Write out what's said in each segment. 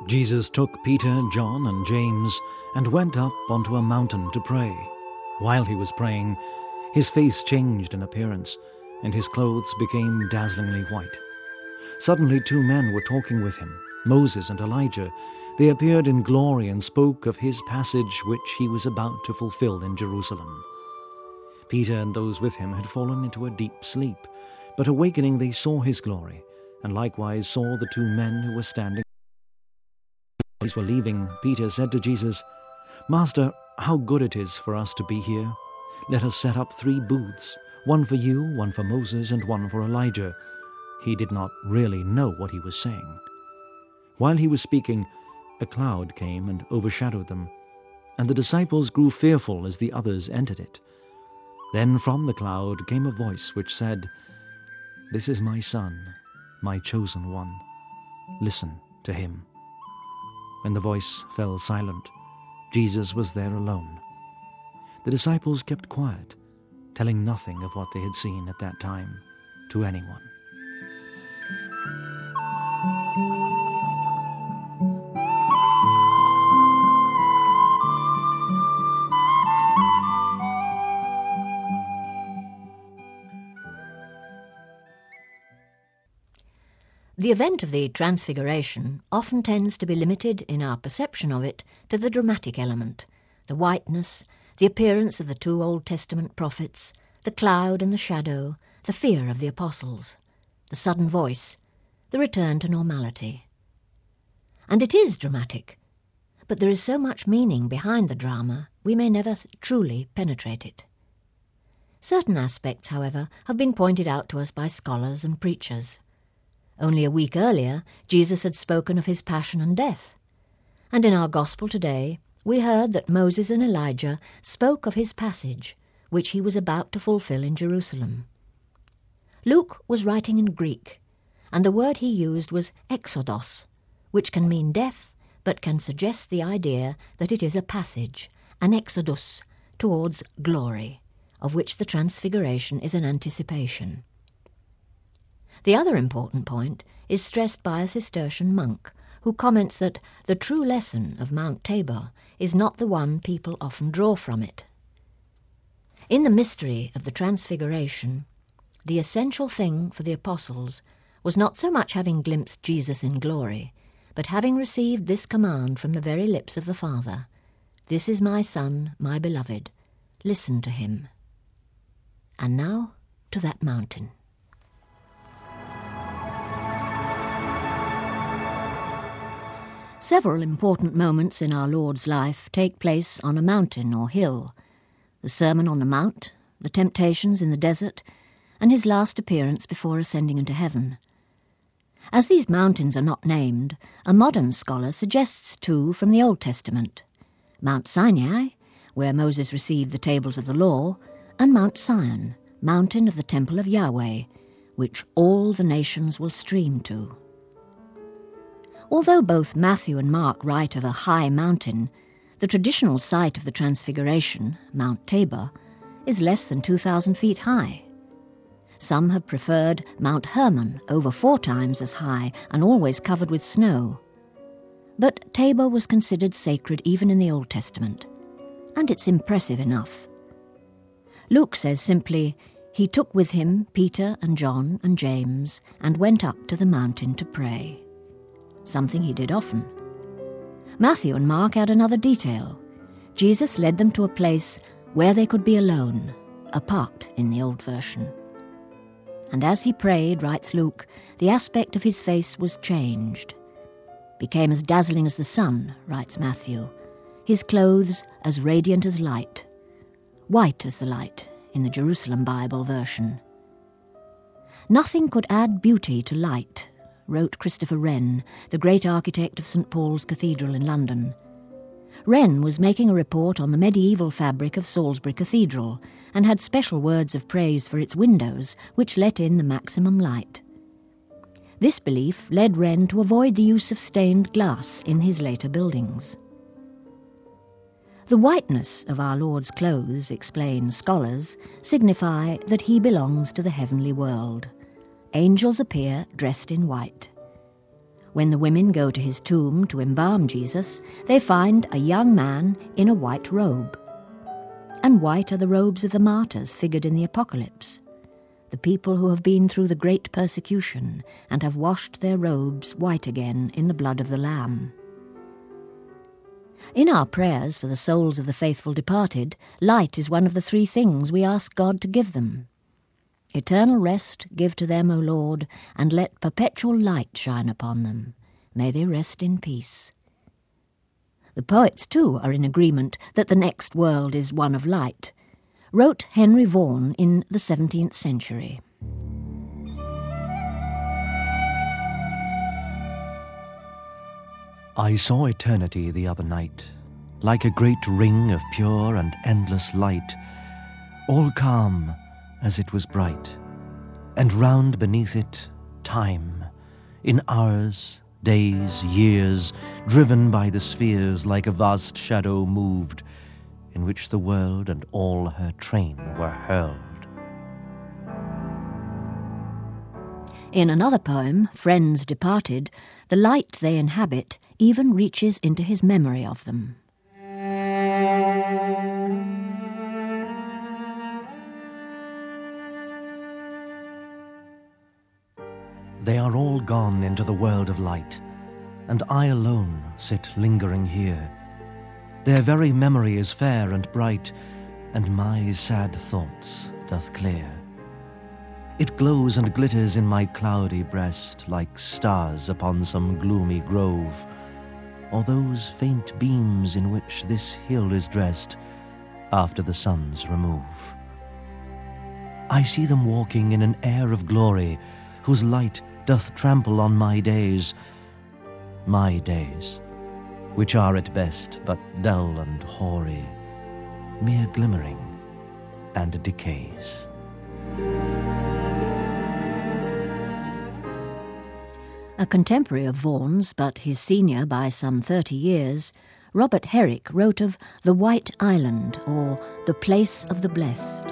Jesus took Peter, John, and James and went up onto a mountain to pray. While he was praying, his face changed in appearance, and his clothes became dazzlingly white. Suddenly 2 men were talking with him, Moses and Elijah. They appeared in glory and spoke of his passage which he was about to fulfill in Jerusalem. Peter and those with him had fallen into a deep sleep, but awakening they saw his glory, and likewise saw the 2 men who were standing. As they were leaving, Peter said to Jesus, "Master, how good it is for us to be here. Let us set up 3 booths, one for you, one for Moses, and one for Elijah." He did not really know what he was saying. While he was speaking, a cloud came and overshadowed them, and the disciples grew fearful as the others entered it. Then from the cloud came a voice which said, "This is my Son, my chosen one. Listen to him." When the voice fell silent, Jesus was there alone. The disciples kept quiet, telling nothing of what they had seen at that time to anyone. The event of the Transfiguration often tends to be limited in our perception of it to the dramatic element, the whiteness, the appearance of the 2 Old Testament prophets, the cloud and the shadow, the fear of the apostles, the sudden voice, the return to normality. And it is dramatic, but there is so much meaning behind the drama we may never truly penetrate it. Certain aspects, however, have been pointed out to us by scholars and preachers. Only a week earlier, Jesus had spoken of his passion and death. And in our Gospel today, we heard that Moses and Elijah spoke of his passage, which he was about to fulfill in Jerusalem. Luke was writing in Greek, and the word he used was exodos, which can mean death, but can suggest the idea that it is a passage, an exodus, towards glory, of which the Transfiguration is an anticipation. The other important point is stressed by a Cistercian monk, who comments that the true lesson of Mount Tabor is not the one people often draw from it. In the mystery of the Transfiguration, the essential thing for the apostles was not so much having glimpsed Jesus in glory, but having received this command from the very lips of the Father, "This is my Son, my beloved. Listen to him." And now to that mountain. Several important moments in our Lord's life take place on a mountain or hill: the Sermon on the Mount, the temptations in the desert, and his last appearance before ascending into heaven. As these mountains are not named, a modern scholar suggests 2 from the Old Testament: Mount Sinai, where Moses received the tables of the law, and Mount Sion, mountain of the temple of Yahweh, which all the nations will stream to. Although both Matthew and Mark write of a high mountain, the traditional site of the Transfiguration, Mount Tabor, is less than 2,000 feet high. Some have preferred Mount Hermon, over 4 times as high and always covered with snow. But Tabor was considered sacred even in the Old Testament, and it's impressive enough. Luke says simply, "He took with him Peter and John and James and went up to the mountain to pray," something he did often. Matthew and Mark add another detail. Jesus led them to a place where they could be alone, apart in the old version. And as he prayed, writes Luke, the aspect of his face was changed. Became as dazzling as the sun, writes Matthew. His clothes as radiant as light. White as the light in the Jerusalem Bible version. Nothing could add beauty to light, wrote Christopher Wren, the great architect of St. Paul's Cathedral in London. Wren was making a report on the medieval fabric of Salisbury Cathedral and had special words of praise for its windows, which let in the maximum light. This belief led Wren to avoid the use of stained glass in his later buildings. The whiteness of our Lord's clothes, explain scholars, signify that he belongs to the heavenly world. Angels appear dressed in white. When the women go to his tomb to embalm Jesus, they find a young man in a white robe. And white are the robes of the martyrs figured in the Apocalypse, the people who have been through the great persecution and have washed their robes white again in the blood of the Lamb. In our prayers for the souls of the faithful departed, light is one of the three things we ask God to give them. Eternal rest give to them, O Lord, and let perpetual light shine upon them. May they rest in peace. The poets, too, are in agreement that the next world is one of light, wrote Henry Vaughan in the 17th century. I saw eternity the other night, like a great ring of pure and endless light, all calm as it was bright, and round beneath it time, in hours, days, years, driven by the spheres like a vast shadow moved, in which the world and all her train were hurled. In another poem, Friends Departed, the light they inhabit even reaches into his memory of them. They are all gone into the world of light, and I alone sit lingering here. Their very memory is fair and bright, and my sad thoughts doth clear. It glows and glitters in my cloudy breast like stars upon some gloomy grove, or those faint beams in which this hill is dressed after the sun's remove. I see them walking in an air of glory, whose light doth trample on my days, which are at best but dull and hoary, mere glimmering and decays. A contemporary of Vaughan's, but his senior by some 30 years, Robert Herrick wrote of the White Island, or the Place of the Blessed.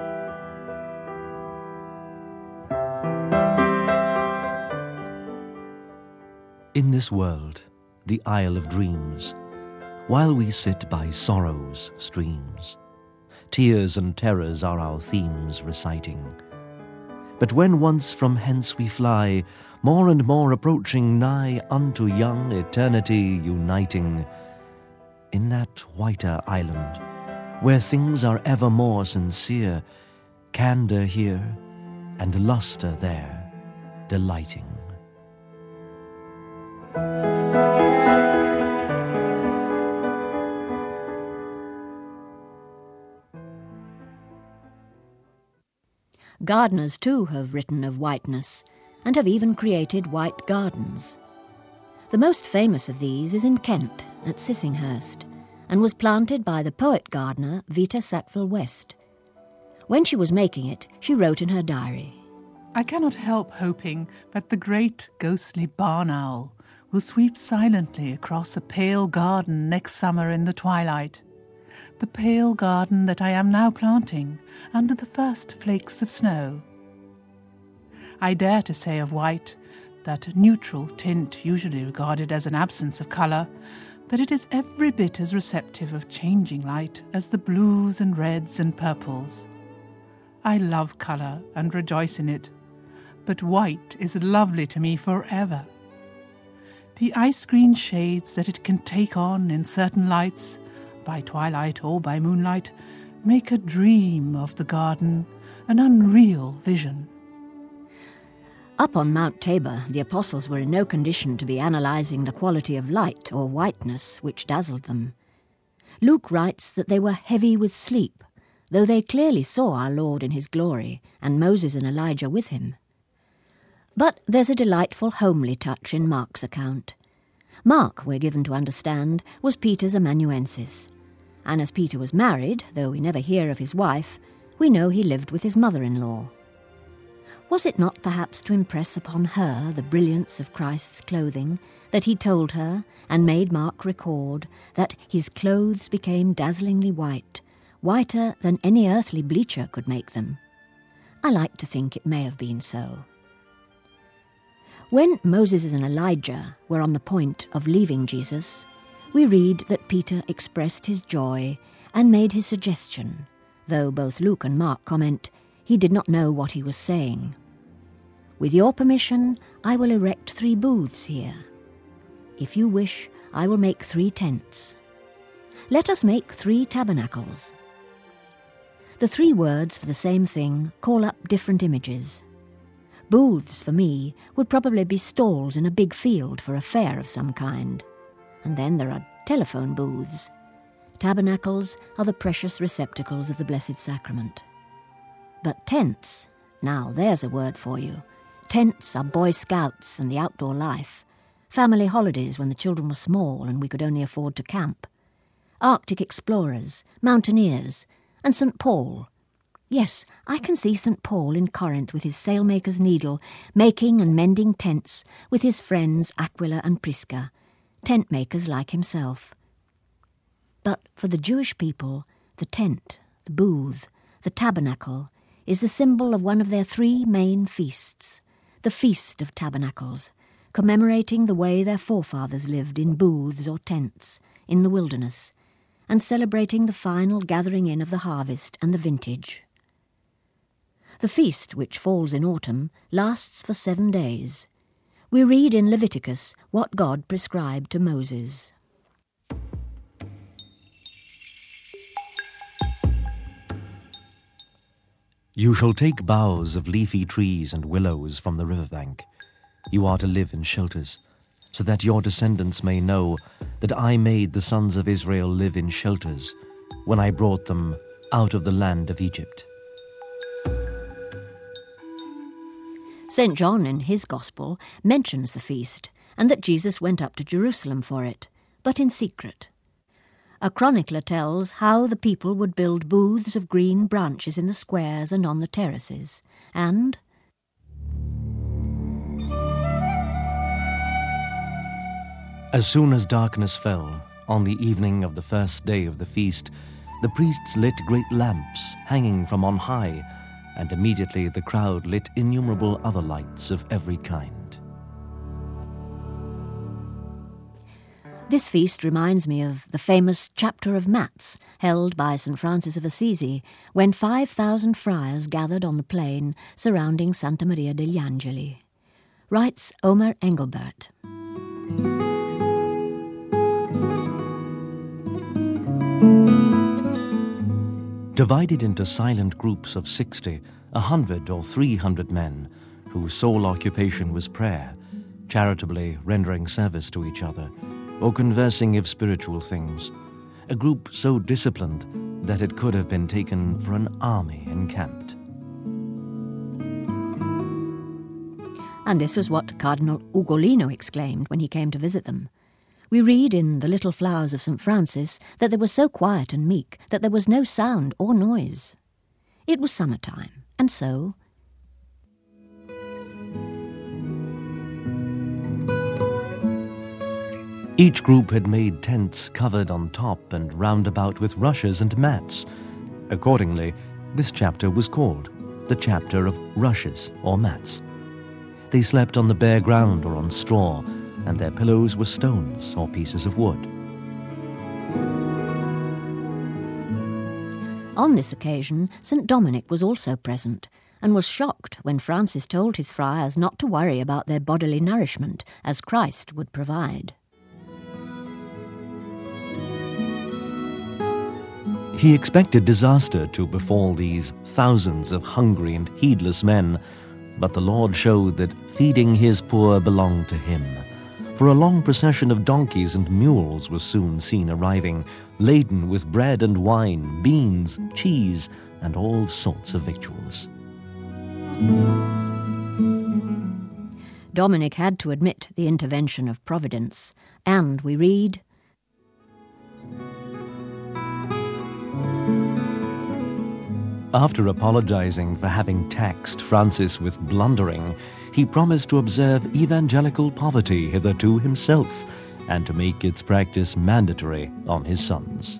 In this world, the Isle of Dreams, while we sit by sorrow's streams, tears and terrors are our themes reciting. But when once from hence we fly, more and more approaching nigh unto young eternity uniting, in that whiter island, where things are ever more sincere, candour here and lustre there, delighting. Gardeners, too, have written of whiteness, and have even created white gardens. The most famous of these is in Kent, at Sissinghurst, and was planted by the poet gardener Vita Sackville West. When she was making it, she wrote in her diary, I cannot help hoping that the great ghostly barn owl will sweep silently across a pale garden next summer in the twilight, the pale garden that I am now planting under the first flakes of snow. I dare to say of white, that neutral tint usually regarded as an absence of colour, that it is every bit as receptive of changing light as the blues and reds and purples. I love colour and rejoice in it, but white is lovely to me forever. The ice-green shades that it can take on in certain lights, by twilight or by moonlight, make a dream of the garden, an unreal vision. Up on Mount Tabor, the apostles were in no condition to be analysing the quality of light or whiteness which dazzled them. Luke writes that they were heavy with sleep, though they clearly saw our Lord in his glory, and Moses and Elijah with him. But there's a delightful homely touch in Mark's account. Mark, we're given to understand, was Peter's amanuensis, and as Peter was married, though we never hear of his wife, we know he lived with his mother-in-law. Was it not perhaps to impress upon her the brilliance of Christ's clothing that he told her, and made Mark record, that his clothes became dazzlingly white, whiter than any earthly bleacher could make them? I like to think it may have been so. When Moses and Elijah were on the point of leaving Jesus, we read that Peter expressed his joy and made his suggestion, though both Luke and Mark comment he did not know what he was saying. With your permission, I will erect 3 booths here. If you wish, I will make 3 tents. Let us make 3 tabernacles. The 3 words for the same thing call up different images. Booths, for me, would probably be stalls in a big field for a fair of some kind. And then there are telephone booths. Tabernacles are the precious receptacles of the Blessed Sacrament. But tents, now there's a word for you. Tents are Boy Scouts and the outdoor life, family holidays when the children were small and we could only afford to camp, Arctic explorers, mountaineers, and St. Paul. Yes, I can see St. Paul in Corinth with his sailmaker's needle, making and mending tents with his friends Aquila and Prisca, tent makers like himself. But for the Jewish people, the tent, the booth, the tabernacle is the symbol of one of their 3 main feasts, the Feast of Tabernacles, commemorating the way their forefathers lived in booths or tents in the wilderness, and celebrating the final gathering in of the harvest and the vintage. The feast, which falls in autumn, lasts for 7 days. We read in Leviticus what God prescribed to Moses. You shall take boughs of leafy trees and willows from the riverbank. You are to live in shelters, so that your descendants may know that I made the sons of Israel live in shelters when I brought them out of the land of Egypt. St. John in his Gospel mentions the feast and that Jesus went up to Jerusalem for it, but in secret. A chronicler tells how the people would build booths of green branches in the squares and on the terraces, and as soon as darkness fell, on the evening of the first day of the feast, the priests lit great lamps hanging from on high, and immediately the crowd lit innumerable other lights of every kind. This feast reminds me of the famous Chapter of Mats held by St. Francis of Assisi when 5,000 friars gathered on the plain surrounding Santa Maria degli Angeli. Writes Omer Engelbert. Divided into silent groups of 60, 100 or 300 men, whose sole occupation was prayer, charitably rendering service to each other, or conversing of spiritual things, a group so disciplined that it could have been taken for an army encamped. And this was what Cardinal Ugolino exclaimed when he came to visit them. We read in The Little Flowers of St. Francis that they were so quiet and meek that there was no sound or noise. It was summertime, and so each group had made tents covered on top and round about with rushes and mats. Accordingly, this chapter was called the Chapter of Rushes or Mats. They slept on the bare ground or on straw, and their pillows were stones or pieces of wood. on this occasion St. Dominic was also present, and was shocked when Francis told his friars not to worry about their bodily nourishment, as Christ would provide. He expected disaster to befall these thousands of hungry and heedless men, but the Lord showed that feeding his poor belonged to him. For a long procession of donkeys and mules was soon seen arriving, laden with bread and wine, beans, cheese, and all sorts of victuals. Dominic had to admit the intervention of Providence, and we read, After apologizing for having taxed Francis with blundering, he promised to observe evangelical poverty hitherto himself, and to make its practice mandatory on his sons.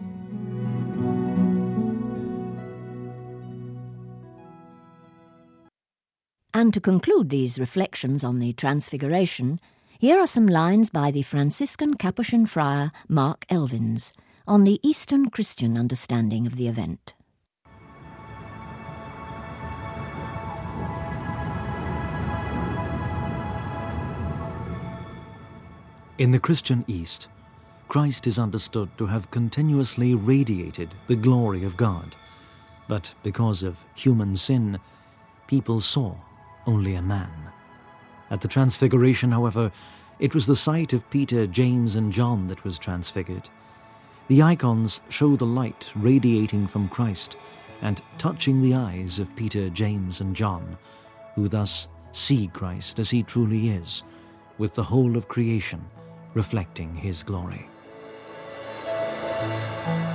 And to conclude these reflections on the Transfiguration, here are some lines by the Franciscan Capuchin friar Mark Elvins on the Eastern Christian understanding of the event. In the Christian East, Christ is understood to have continuously radiated the glory of God, but because of human sin, people saw only a man. At the Transfiguration, however, it was the sight of Peter, James, and John that was transfigured. The icons show the light radiating from Christ and touching the eyes of Peter, James, and John, who thus see Christ as he truly is, with the whole of creation reflecting his glory.